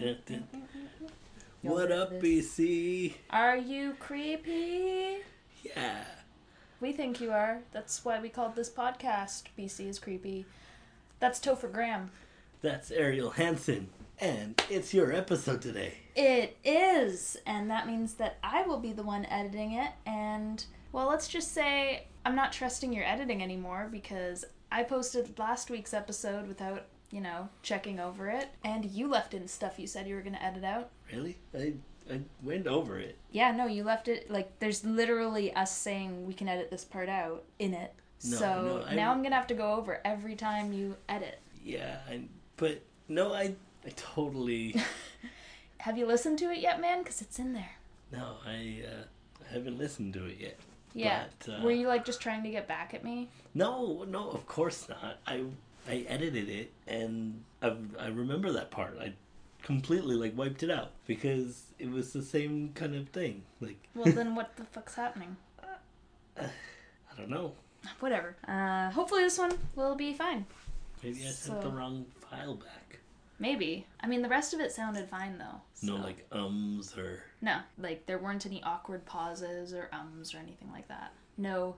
What up, BC? Are you creepy? Yeah. We think you are. That's why we called this podcast BC is Creepy. That's Topher Graham. That's Ariel Hansen. And it's your episode today. It is. And that means that I will be the one editing it. And, well, let's just say I'm not trusting your editing anymore because I posted last week's episode without, checking over it. And you left in stuff you said you were going to edit out. Really? I went over it. Yeah, no, you left it, there's literally us saying we can edit this part out in it. Now I'm going to have to go over every time you edit. Yeah, I totally... Have you listened to it yet, man? Because it's in there. No, I haven't listened to it yet. Yeah. But, were you, just trying to get back at me? No, of course not. I edited it, and I remember that part. I completely, wiped it out, because it was the same kind of thing. Well, then what the fuck's happening? I don't know. Whatever. Hopefully this one will be fine. Maybe I sent the wrong file back. Maybe. I mean, the rest of it sounded fine, though. So. No, ums or... No, there weren't any awkward pauses or ums or anything like that. No.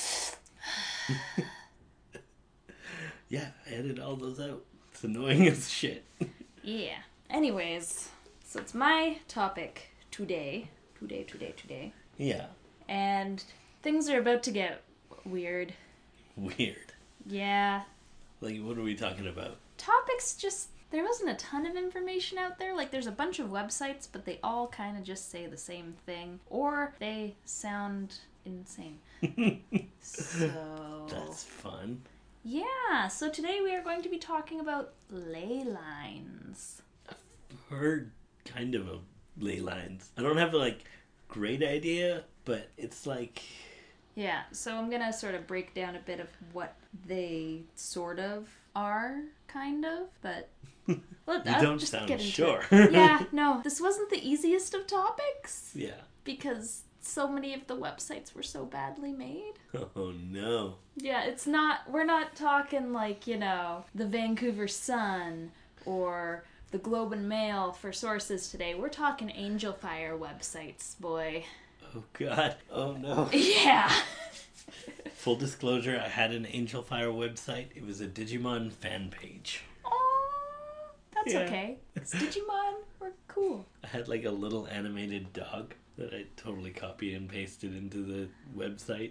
Yeah, I edited all those out. It's annoying as shit. Yeah. Anyways, so it's my topic today. Today. Yeah. And things are about to get weird. Weird? Yeah. What are we talking about? Topics just... There wasn't a ton of information out there. There's a bunch of websites, but they all kind of just say the same thing. Or they sound insane. So... That's fun. Yeah, so today we are going to be talking about ley lines. I've heard kind of ley lines. I don't have a, great idea, but it's Yeah, so I'm going to sort of break down a bit of what they sort of are, kind of, but... You don't sound sure. Yeah, no, this wasn't the easiest of topics. Yeah. Because so many of the websites were so badly made. Oh, no. Yeah, we're not talking the Vancouver Sun or the Globe and Mail for sources today. We're talking Angel Fire websites, boy. Oh, God. Oh, no. Yeah. Full disclosure, I had an Angel Fire website. It was a Digimon fan page. Oh, that's okay. 'Cause Digimon were cool. I had a little animated dog that I totally copied and pasted into the website.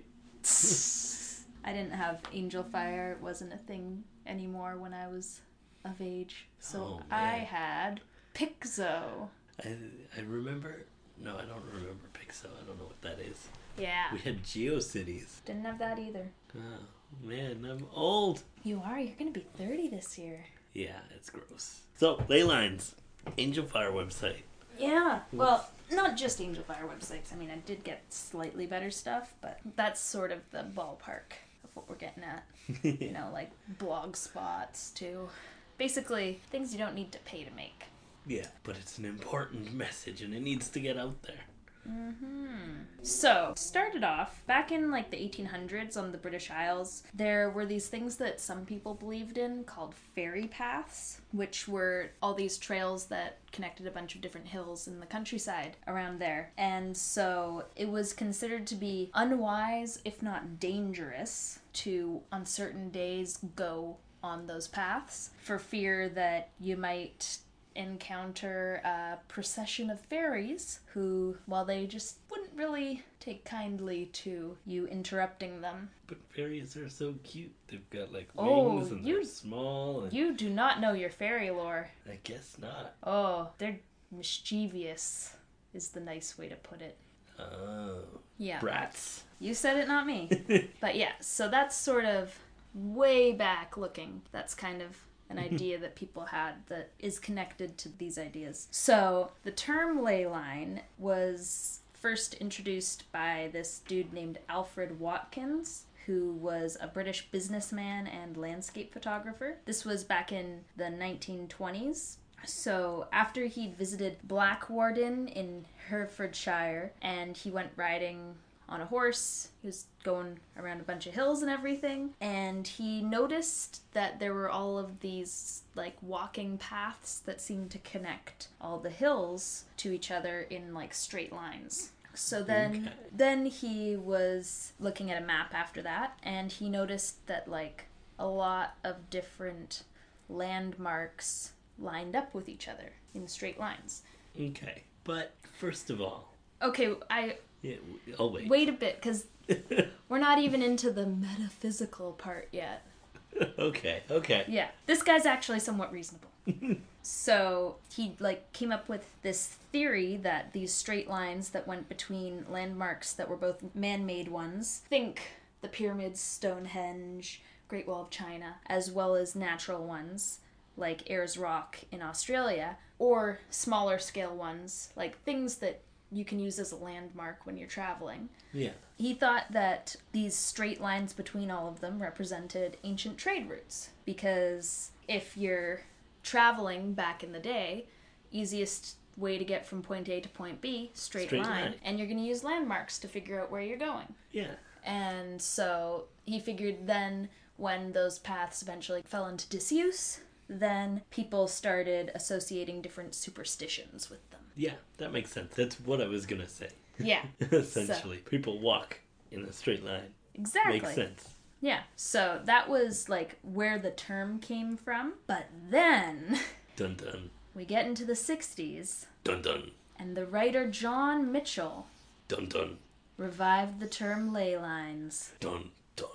I didn't have Angel Fire. It wasn't a thing anymore when I was of age. So I had Pixo. I remember... No, I don't remember Pixo. I don't know what that is. Yeah. We had GeoCities. Didn't have that either. Oh, man, I'm old. You are? You're going to be 30 this year. Yeah, it's gross. So, ley lines. Angel Fire website. Yeah. Well, not just Angel Fire websites. I mean, I did get slightly better stuff, but that's sort of the ballpark of what we're getting at. Blog spots, too. Basically, things you don't need to pay to make. Yeah, but it's an important message and it needs to get out there. So, started off, back in the 1800s on the British Isles, there were these things that some people believed in called fairy paths, which were all these trails that connected a bunch of different hills in the countryside around there. And so it was considered to be unwise, if not dangerous, to on certain days go on those paths for fear that you might encounter a procession of fairies who, while they just wouldn't really take kindly to you interrupting them. But fairies are so cute. They've got wings and they're small. And... You do not know your fairy lore. I guess not. Oh, they're mischievous is the nice way to put it. Oh. Yeah. Brats. You said it, not me. But yeah, so that's sort of way back looking. That's kind of an idea that people had that is connected to these ideas. So the term ley line was first introduced by this dude named Alfred Watkins, who was a British businessman and landscape photographer. This was back in the 1920s. So after he'd visited Blackwarden in Herefordshire and he went riding on a horse. He was going around a bunch of hills and everything. And he noticed that there were all of these, like, walking paths that seemed to connect all the hills to each other in, like, straight lines. So then he was looking at a map after that, and he noticed that, like, a lot of different landmarks lined up with each other in straight lines. Okay. But, first of all... Okay, Yeah, I'll wait. Wait a bit, because we're not even into the metaphysical part yet. Okay. Yeah, this guy's actually somewhat reasonable. So he, like, came up with this theory that these straight lines that went between landmarks that were both man-made ones, think the pyramids, Stonehenge, Great Wall of China, as well as natural ones, like Ayers Rock in Australia, or smaller scale ones, like things that you can use as a landmark when you're traveling. Yeah. He thought that these straight lines between all of them represented ancient trade routes, because if you're traveling back in the day, easiest way to get from point A to point B, straight line, and you're going to use landmarks to figure out where you're going. Yeah. And so he figured then when those paths eventually fell into disuse, then people started associating different superstitions with them. Yeah, that makes sense. That's what I was going to say. Yeah. Essentially. So. People walk in a straight line. Exactly. Makes sense. Yeah. So that was like where the term came from. But then... Dun dun. We get into the 60s. Dun dun. And the writer John Mitchell... Dun dun. Revived the term ley lines. Dun dun.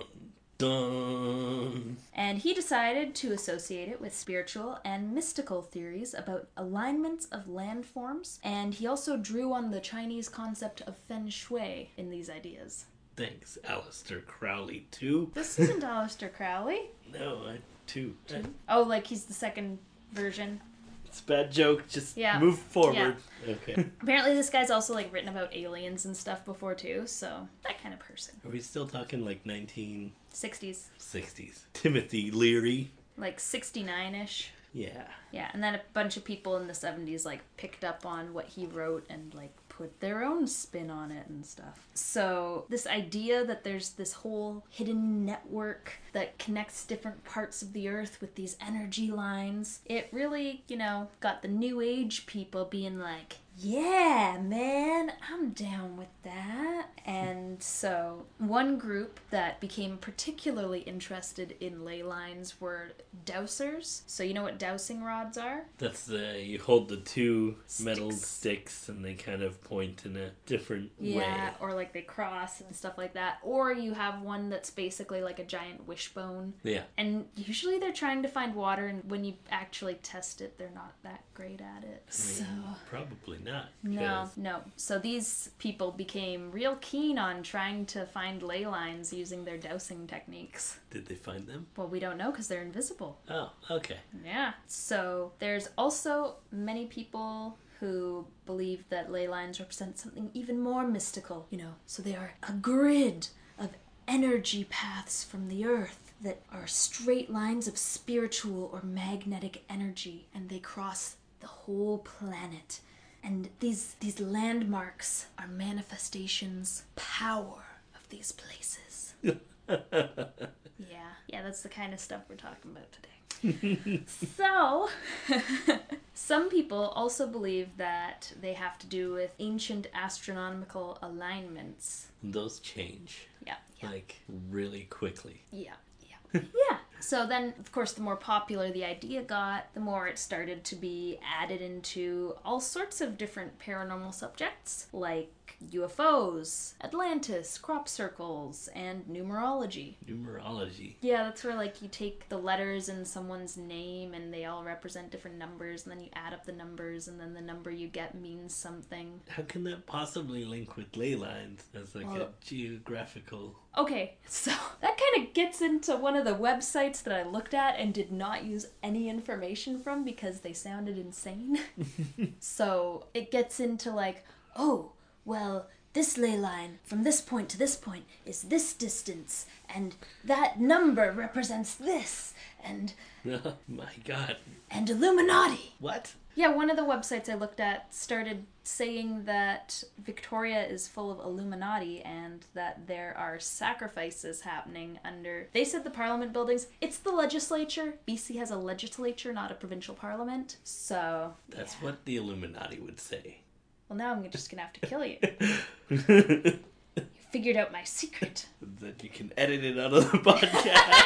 Dun. And he decided to associate it with spiritual and mystical theories about alignments of landforms, and he also drew on the Chinese concept of feng shui in these ideas. Thanks, Aleister Crowley, too. This isn't Aleister Crowley. No, two. Oh, like he's the second version. It's a bad joke. Just move forward. Yeah. Okay. Apparently this guy's also like written about aliens and stuff before too, so that kind of person. Are we still talking like 1960s? 60s. Timothy Leary. Like 69-ish. Yeah. Yeah, and then a bunch of people in the 70s like picked up on what he wrote and like put their own spin on it and stuff. So this idea that there's this whole hidden network that connects different parts of the earth with these energy lines, it really, got the new age people being like, yeah, man, I'm down with that. And so one group that became particularly interested in ley lines were dowsers. So you know what dowsing rods are? That's you hold the two metal sticks and they kind of point in a different way. Yeah, or like they cross and stuff like that. Or you have one that's basically like a giant wishbone. Yeah. And usually they're trying to find water, and when you actually test it, they're not that great at it. So probably not. No. So these people became real keen on trying to find ley lines using their dowsing techniques. Did they find them? Well, we don't know because they're invisible. Oh, okay. Yeah. So there's also many people who believe that ley lines represent something even more mystical. So they are a grid of energy paths from the earth that are straight lines of spiritual or magnetic energy, and they cross the whole planet. And these landmarks are manifestations, power of these places. Yeah, that's the kind of stuff we're talking about today. So, some people also believe that they have to do with ancient astronomical alignments. Those change. Yeah. Like, really quickly. Yeah. So then, of course, the more popular the idea got, the more it started to be added into all sorts of different paranormal subjects, like UFOs, Atlantis, crop circles, and numerology. Numerology. Yeah, that's where, like, you take the letters in someone's name and they all represent different numbers, and then you add up the numbers, and then the number you get means something. How can that possibly link with ley lines as, like, a geographical... Okay, so that kind of gets into one of the websites that I looked at and did not use any information from because they sounded insane. So it gets into like, oh, well, this ley line from this point to this point is this distance, and that number represents this, and... Oh my god. And Illuminati. What? Yeah, one of the websites I looked at started saying that Victoria is full of Illuminati and that there are sacrifices happening under... They said the parliament buildings. It's the legislature. BC has a legislature, not a provincial parliament. So... That's what the Illuminati would say. Well, now I'm just gonna have to kill you. You figured out my secret. That you can edit it out of the podcast.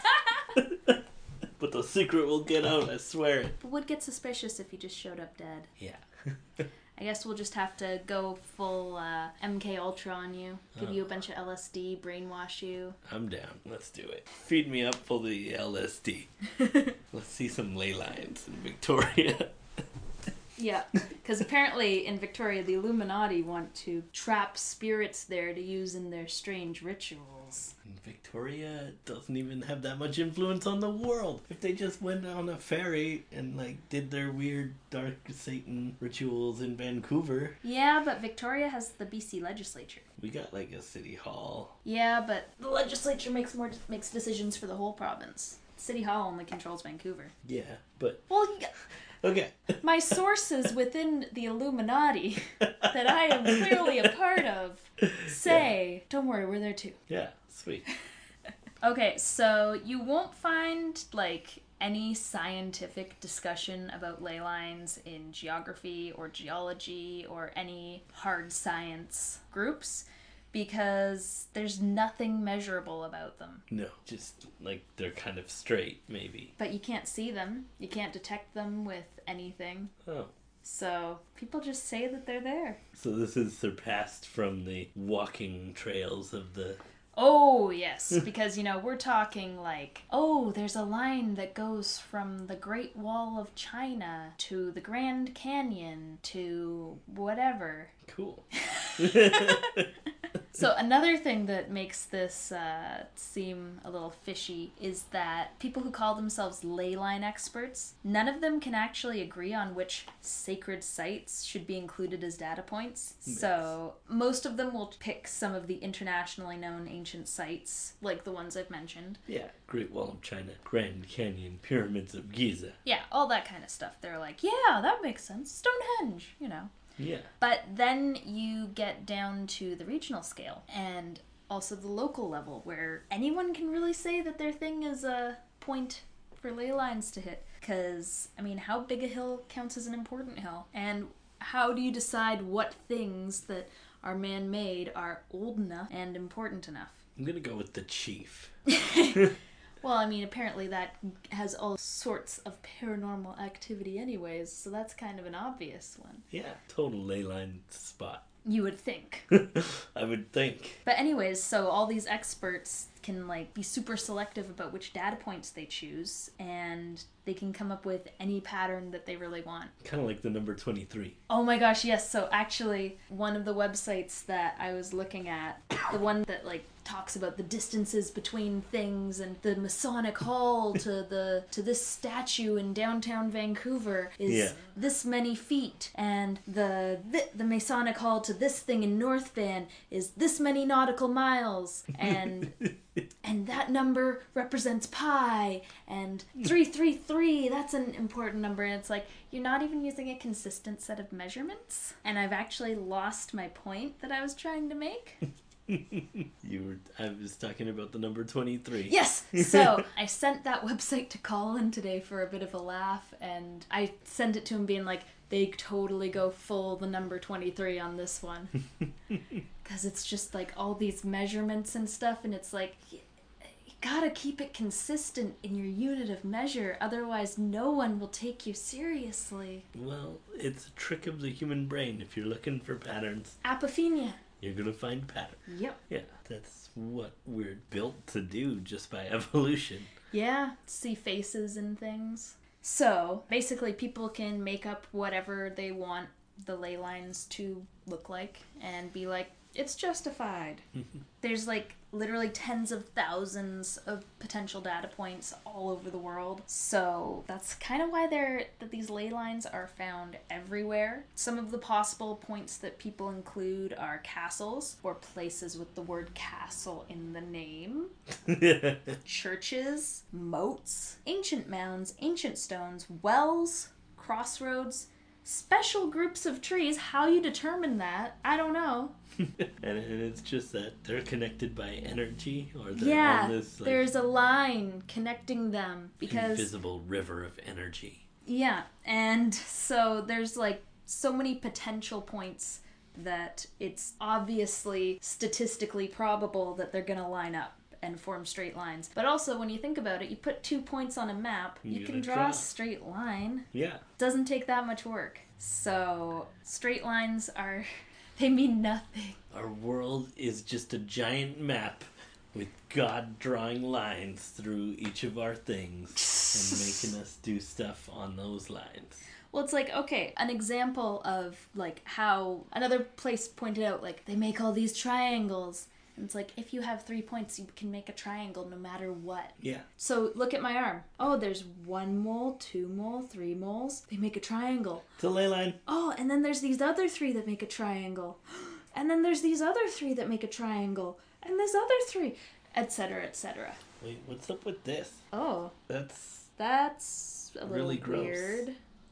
But the secret will get out, I swear it. But would get suspicious if you just showed up dead. Yeah. I guess we'll just have to go full MK Ultra on you. Give you a bunch of LSD, brainwash you. I'm down. Let's do it. Feed me up full of the LSD. Let's see some ley lines in Victoria. Yeah, because apparently in Victoria the Illuminati want to trap spirits there to use in their strange rituals. Victoria doesn't even have that much influence on the world. If they just went on a ferry and did their weird dark Satan rituals in Vancouver. Yeah, but Victoria has the BC legislature. We got a city hall. Yeah, but the legislature makes decisions for the whole province. City Hall only controls Vancouver. Yeah, but... Well, okay. My sources within the Illuminati that I am clearly a part of say, don't worry, we're there too. Yeah, sweet. Okay, so you won't find, any scientific discussion about ley lines in geography or geology or any hard science groups because there's nothing measurable about them. No, just they're kind of straight, maybe. But you can't see them. You can't detect them with anything. Oh. So people just say that they're there. So this is surpassed from the walking trails of the... Oh, yes, because, we're talking there's a line that goes from the Great Wall of China to the Grand Canyon to whatever. Cool. So another thing that makes this seem a little fishy is that people who call themselves ley line experts, none of them can actually agree on which sacred sites should be included as data points. Nice. So most of them will pick some of the internationally known ancient sites, like the ones I've mentioned. Yeah, Great Wall of China, Grand Canyon, Pyramids of Giza. Yeah, all that kind of stuff. They're like, yeah, that makes sense. Stonehenge, Yeah. But then you get down to the regional scale and also the local level where anyone can really say that their thing is a point for ley lines to hit. Because, how big a hill counts as an important hill? And how do you decide what things that are man-made are old enough and important enough? I'm going to go with the chief. Well, apparently that has all sorts of paranormal activity anyways, so that's kind of an obvious one. Yeah, total ley line spot. You would think. I would think. But anyways, so all these experts can be super selective about which data points they choose, and they can come up with any pattern that they really want. Kind of like the number 23. Oh my gosh, yes. So actually, one of the websites that I was looking at, the one that talks about the distances between things and the Masonic Hall to this statue in downtown Vancouver is this many feet, and the Masonic Hall to this thing in North Van is this many nautical miles, and that number represents pi, and 333, that's an important number, and it's you're not even using a consistent set of measurements, and I've actually lost my point that I was trying to make. I was talking about the number 23. Yes! So, I sent that website to Colin today for a bit of a laugh, and I sent it to him being they totally go full the number 23 on this one. Because it's just all these measurements and stuff, and it's you gotta keep it consistent in your unit of measure, otherwise no one will take you seriously. Well, it's a trick of the human brain. If you're looking for patterns... Apophenia. You're gonna find patterns. Yep. Yeah, that's what we're built to do just by evolution. Yeah, see faces and things. So, basically people can make up whatever they want the ley lines to look like and be it's justified. There's literally tens of thousands of potential data points all over the world. So that's kind of why that these ley lines are found everywhere. Some of the possible points that people include are castles or places with the word castle in the name. Churches, moats, ancient mounds, ancient stones, wells, crossroads, special groups of trees. How you determine that, I don't know. And it's just that they're connected by energy, or they're on this there's a line connecting them because invisible river of energy. Yeah, and so there's like so many potential points that it's obviously statistically probable that they're gonna line up and form straight lines. But also, when you think about it, you put 2 points on a map, you can draw a straight line. Yeah. Doesn't take that much work. So straight lines are they mean nothing. Our world is just a giant map with God drawing lines through each of our things and making us do stuff on those lines. Well, it's like, okay, an example of like how another place pointed out, like they make all these triangles. And it's like, if you have 3 points, you can make a triangle no matter what. Yeah. So look at my arm. Oh, there's 1 mole, 2 mole, 3 moles. They make a triangle. It's a ley line. Oh, and then there's these other 3 that make a triangle. And then there's these other 3 that make a triangle. And this other 3, etc., etc. Wait, what's up with this? Oh. That's a little really gross. Weird.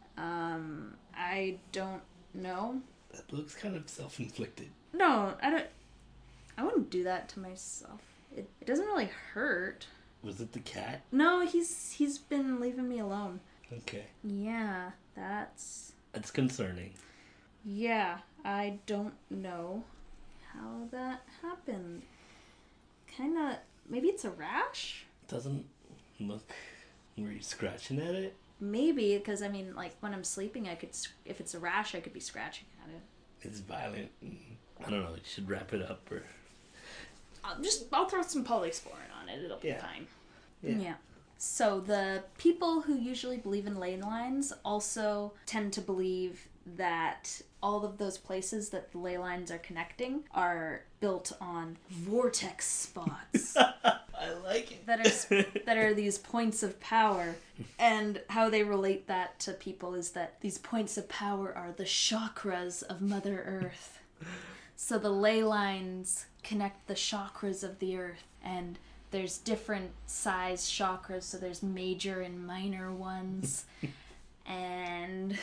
I don't know. That looks kind of self-inflicted. No, I wouldn't do that to myself. It doesn't really hurt. Was it the cat? No, he's been leaving me alone. Okay. Yeah, that's concerning. Yeah, I don't know how that happened. Kinda, maybe it's a rash? Doesn't look... Were you scratching at it? Maybe, because I mean, like, when I'm sleeping, if it's a rash, I could be scratching at it. It's violent. I don't know, you should wrap it up or... I'll throw some polysporin on it, it'll be fine. Yeah. So the people who usually believe in ley lines also tend to believe that all of those places that the ley lines are connecting are built on vortex spots. I like it. that are these points of power. And how they relate that to people is that these points of power are the chakras of Mother Earth. So the ley lines connect the chakras of the earth, and there's different size chakras, so there's major and minor ones. And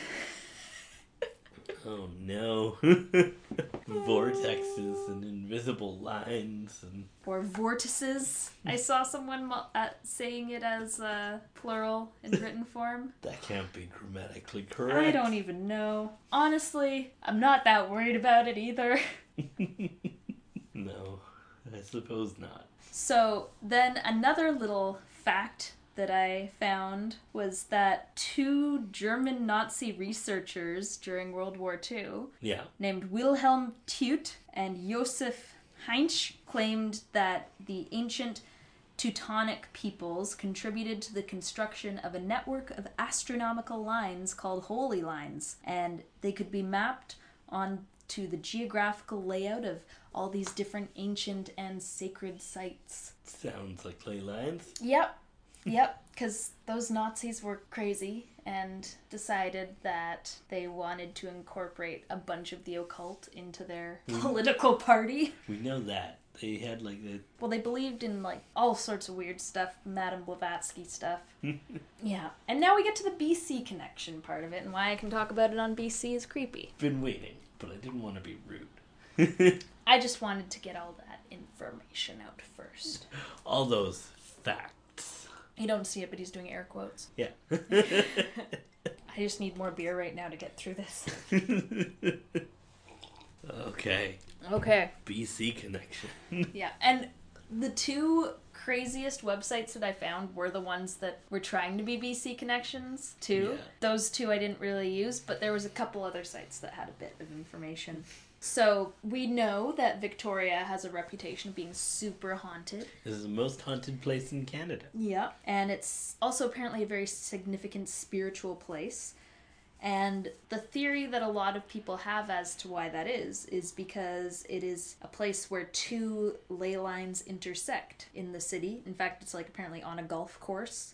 oh no. Vortexes and invisible lines and... Or vortices. I saw someone saying it as plural in written form. That can't be grammatically correct. I don't even know. Honestly, I'm not that worried about it either. No, I suppose not. So then another little fact that I found was that 2 German Nazi researchers during World War II, named Wilhelm Teut and Josef Heinsch, claimed that the ancient Teutonic peoples contributed to the construction of a network of astronomical lines called holy lines, and they could be mapped onto the geographical layout of all these different ancient and sacred sites. Sounds like ley lines. Yep, because those Nazis were crazy and decided that they wanted to incorporate a bunch of the occult into their political party. We know that. They had like the... Well, they believed in like all sorts of weird stuff, Madame Blavatsky stuff. Yeah. And now we get to the BC connection part of it, and why I can talk about it on BC is creepy. Been waiting, but I didn't want to be rude. I just wanted to get all that information out first. All those facts. You don't see it, but he's doing air quotes. Yeah. I just need more beer right now to get through this. Okay. BC connection. Yeah, and the 2 craziest websites that I found were the ones that were trying to be BC connections, too. Yeah. Those 2 I didn't really use, but there was a couple other sites that had a bit of information. So, we know that Victoria has a reputation of being super haunted. This is the most haunted place in Canada. Yeah, and it's also apparently a very significant spiritual place. And the theory that a lot of people have as to why that is because it is a place where 2 ley lines intersect in the city. In fact, it's like apparently on a golf course.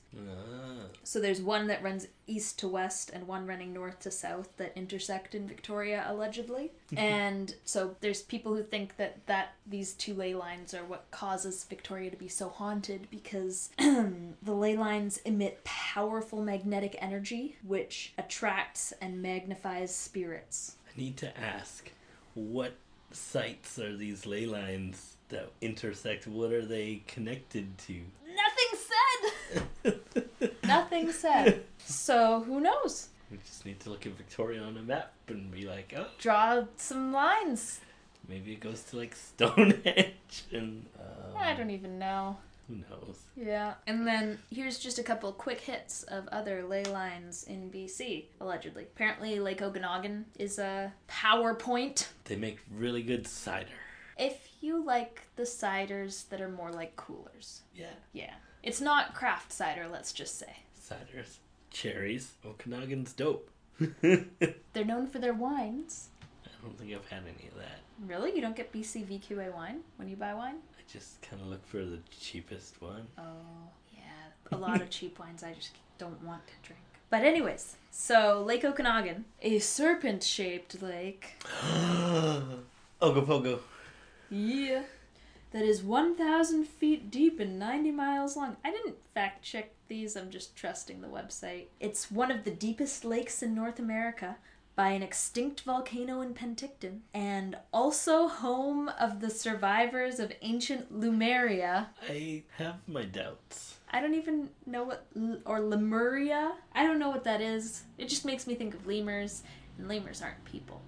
Ah. So there's one that runs east to west and one running north to south that intersect in Victoria, allegedly. And so there's people who think that these two ley lines are what causes Victoria to be so haunted, because the ley lines emit powerful magnetic energy which attracts and magnifies spirits. I need to ask, what sites are these ley lines that intersect? What are they connected to? Nothing said! Nothing said. So who knows? We just need to look at Victoria on a map and be like, oh, Draw some lines. maybe it goes to like Stonehenge and I don't even know. who knows? Yeah. And then here's just a couple quick hits of other ley lines in BC, allegedly. Apparently Lake Okanagan is a power point. They make really good cider. If you like the ciders that are more like coolers. Yeah. Yeah. It's not craft cider, let's just say. Ciders. Cherries. Okanagan's dope. They're known for their wines. I don't think I've had any of that. Really? You don't get BC VQA wine when you buy wine? I just kind of look for the cheapest one. Oh, yeah. A lot of cheap wines I just don't want to drink. But anyways, so Lake Okanagan, a serpent-shaped lake. Ogopogo. Yeah. That is 1,000 feet deep and 90 miles long. I didn't fact check these, I'm just trusting the website. It's one of the deepest lakes in North America by an extinct volcano in Penticton, and also home of the survivors of ancient Lemuria. I have my doubts. I don't even know what, or Lemuria? I don't know what that is. It just makes me think of lemurs, and lemurs aren't people.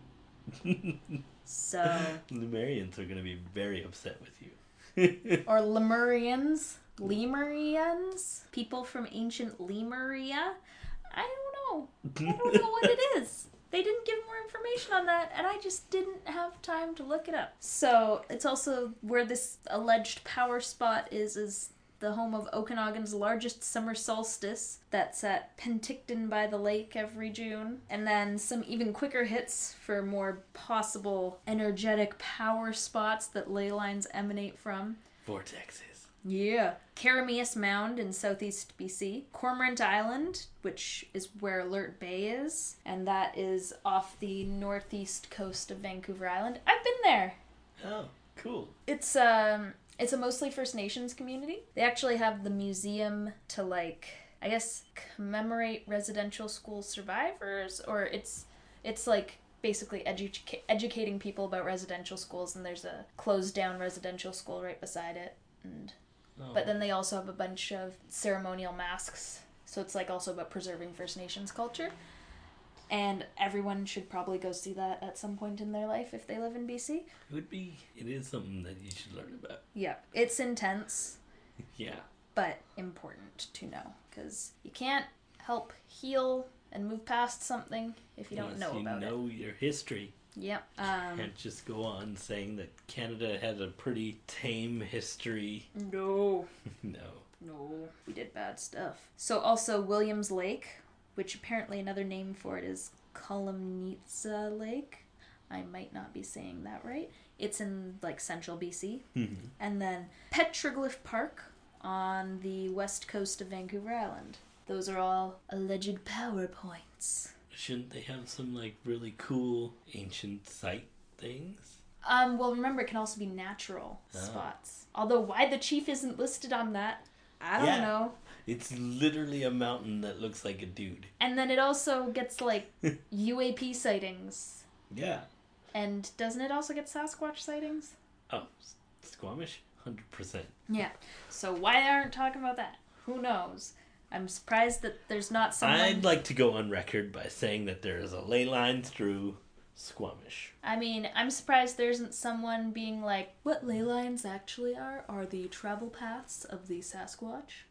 So. Lemurians are going to be very upset with you. Or Lemurians. Lemurians? People from ancient Lemuria? I don't know. I don't know what it is. They didn't give more information on that, and I just didn't have time to look it up. So, it's also where this alleged power spot is the home of Okanagan's largest summer solstice. That's at Penticton by the lake every June. And then some even quicker hits for more possible energetic power spots that ley lines emanate from. Vortexes. Yeah. Karameus Mound in southeast BC. Cormorant Island, which is where Alert Bay is. And that is off the northeast coast of Vancouver Island. I've been there. Oh, cool. It's a mostly First Nations community. They actually have the museum to, like, I guess, commemorate residential school survivors, or it's like basically educating people about residential schools, and there's a closed down residential school right beside it. And but then they also have a bunch of ceremonial masks, so it's like also about preserving First Nations culture. And everyone should probably go see that at some point in their life if they live in BC. It is something that you should learn about. Yeah, it's intense. Yeah. But important to know, because you can't help heal and move past something if you don't know about it. You know your history. Yep. Can't just go on saying that Canada had a pretty tame history. No. No. We did bad stuff. So also Williams Lake, which apparently another name for it is Kolomnitsa Lake. I might not be saying that right. It's in like central BC. Mm-hmm. And then Petroglyph Park on the west coast of Vancouver Island. Those are all alleged power points. Shouldn't they have some like really cool ancient site things? Well, remember, it can also be natural spots. Although why the chief isn't listed on that, I don't know. It's literally a mountain that looks like a dude. And then it also gets, like, UAP sightings. Yeah. And doesn't it also get Sasquatch sightings? Oh, Squamish? 100%. Yeah. So why aren't talking about that? Who knows? I'm surprised that there's not someone... I'd like to go on record by saying that there is a ley line through Squamish. I mean, I'm surprised there isn't someone being like, what ley lines actually are the travel paths of the Sasquatch.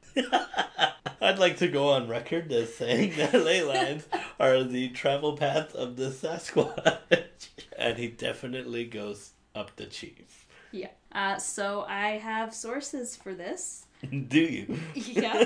I'd like to go on record as saying that ley lines are the travel path of the Sasquatch. And he definitely goes up the chief. Yeah. So I have sources for this. Do you? Yeah.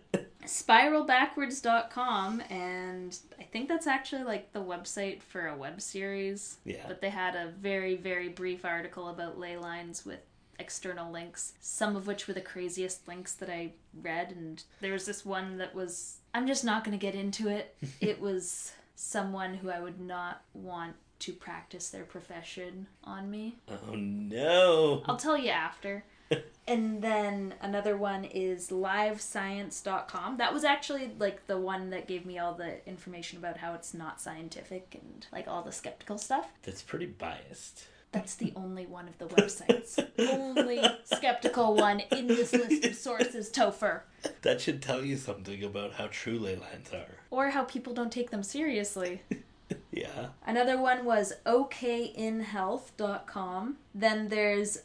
Spiralbackwards.com, and I think that's actually like the website for a web series. Yeah. But they had a very, very brief article about ley lines with external links, some of which were the craziest links that I read. And there was this one that was, I'm just not going to get into it. It was someone who I would not want to practice their profession on me. Oh no. I'll tell you after. And then another one is livescience.com. That was actually like the one that gave me all the information about how it's not scientific and like all the skeptical stuff. That's pretty biased. That's the only one of the websites. Only skeptical one in this list of sources, Topher. That should tell you something about how true ley lines are. Or how people don't take them seriously. Yeah. Another one was okinhealth.com. Then there's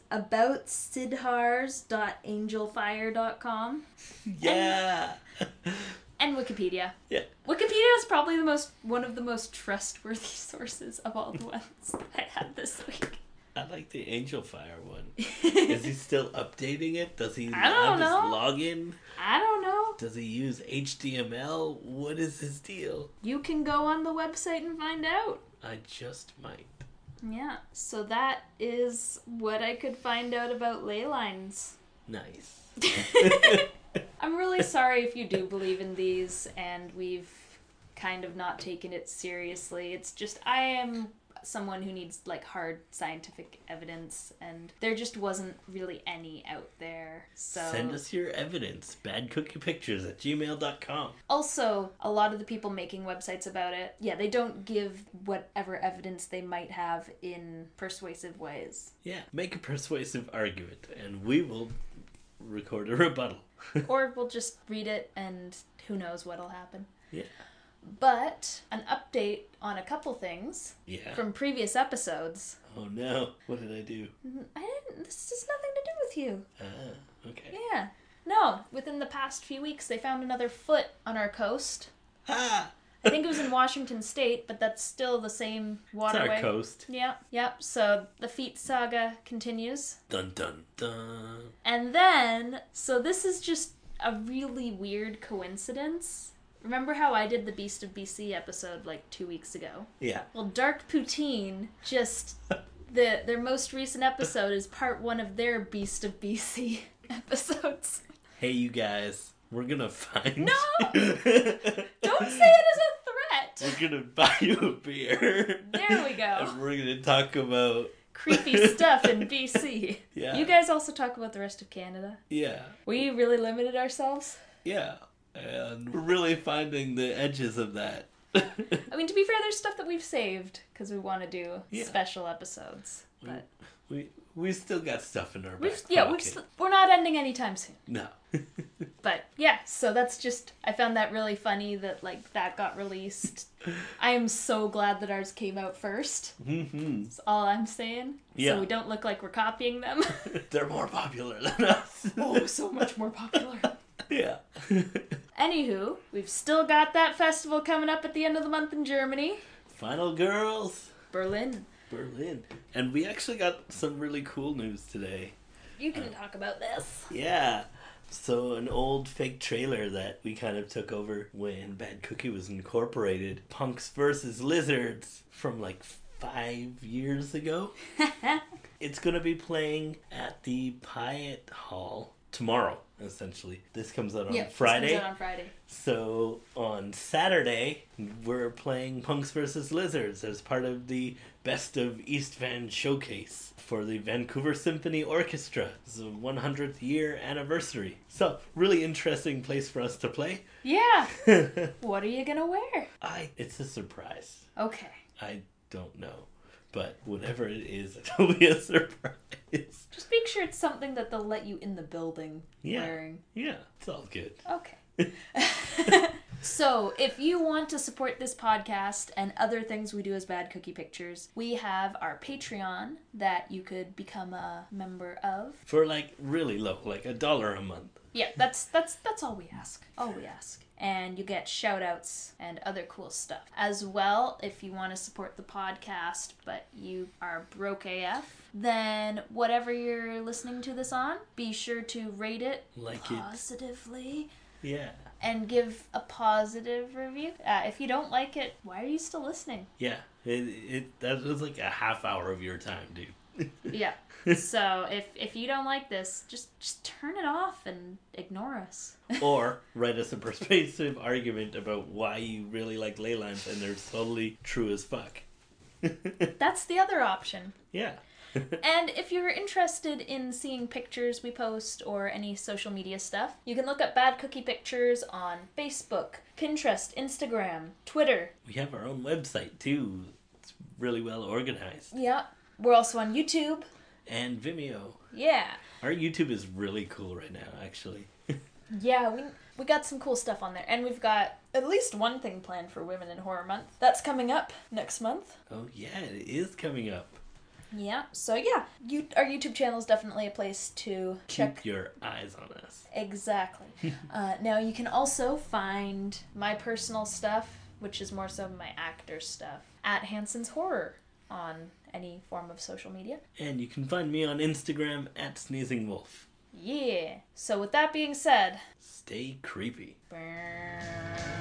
aboutsidhars.angelfire.com. Yeah. And Wikipedia. Yeah. Wikipedia is probably one of the most trustworthy sources of all the ones I had this week. I like the Angel Fire one. Is he still updating it? Does he I don't have his know. login? I don't know. Does he use HTML? What is his deal? You can go on the website and find out. I just might. Yeah, so that is what I could find out about ley lines. Nice. I'm really sorry if you do believe in these and we've kind of not taken it seriously. It's just, I am someone who needs like hard scientific evidence and there just wasn't really any out there. So send us your evidence. badcookiepictures@gmail.com. Also, a lot of the people making websites about it, yeah, they don't give whatever evidence they might have in persuasive ways. Yeah, make a persuasive argument and we will record a rebuttal. Or we'll just read it and who knows what'll happen. Yeah. But an update on a couple things Yeah. from previous episodes. Oh no, what did I do? This has nothing to do with you. Ah, okay. Yeah. No, within the past few weeks they found another foot on our coast. Ah! I think it was in Washington State, but that's still the same It's waterway. our coast. Yep. So the feet saga continues. Dun dun dun. And then, so this is just a really weird coincidence. Remember how I did the Beast of BC episode like 2 weeks ago? Yeah. Well, Dark Poutine just... their most recent episode is part 1 of their Beast of BC episodes. Hey, you guys. We're gonna find... No! Don't say it as a threat! We're gonna buy you a beer. There we go. And we're gonna talk about... Creepy stuff in BC. Yeah. You guys also talk about the rest of Canada. Yeah. We really limited ourselves. Yeah. And we're really finding the edges of that. I mean, to be fair, there's stuff that we've saved because we want to do Yeah. special episodes. But We still got stuff in our back we're not ending anytime soon. No. But yeah, so that's just, I found that really funny that like that got released. I am so glad that ours came out first. Mm-hmm. That's all I'm saying. Yeah. So we don't look like we're copying them. They're more popular than us. Oh, so much more popular. Yeah. Anywho, we've still got that festival coming up at the end of the month in Germany. Final Girls. Berlin. And we actually got some really cool news today. You can talk about this. Yeah. So an old fake trailer that we kind of took over when Bad Cookie was incorporated. Punks vs. Lizards from like 5 years ago. It's going to be playing at the Pyatt Hall tomorrow, essentially. This comes out on Friday. This comes out on Friday. So on Saturday, we're playing Punks vs. Lizards as part of the Best of East Van showcase for the Vancouver Symphony Orchestra. It's the 100th year anniversary. So, really interesting place for us to play. Yeah. What are you gonna wear? It's a surprise. Okay. I don't know. But whatever it is, it'll be a surprise. Just make sure it's something that they'll let you in the building wearing. Yeah, it's all good. Okay. So, if you want to support this podcast and other things we do as Bad Cookie Pictures, we have our Patreon that you could become a member of. For like really low, like $1 a month. Yeah, that's all we ask. All we ask. And you get shout outs and other cool stuff. As well, if you want to support the podcast, but you are broke AF, then whatever you're listening to this on, be sure to rate it positively. Yeah. And give a positive review. If you don't like it, why are you still listening? Yeah. That was like a half hour of your time, dude. Yeah. So if you don't like this, just turn it off and ignore us. Or write us a persuasive argument about why you really like ley lines and they're totally true as fuck. That's the other option. Yeah. And if you're interested in seeing pictures we post or any social media stuff, you can look up Bad Cookie Pictures on Facebook, Pinterest, Instagram, Twitter. We have our own website too. It's really well organized. Yeah. We're also on YouTube. And Vimeo. Yeah. Our YouTube is really cool right now, actually. Yeah, we got some cool stuff on there. And we've got at least one thing planned for Women in Horror Month. That's coming up next month. Oh yeah, it is coming up. Yeah, so yeah, our YouTube channel is definitely a place to check. Keep your eyes on us. Exactly. Now you can also find my personal stuff, which is more so my actor stuff, at Hanson's Horror on any form of social media. And you can find me on Instagram at Sneezing Wolf. Yeah. So with that being said, stay creepy. Brrr.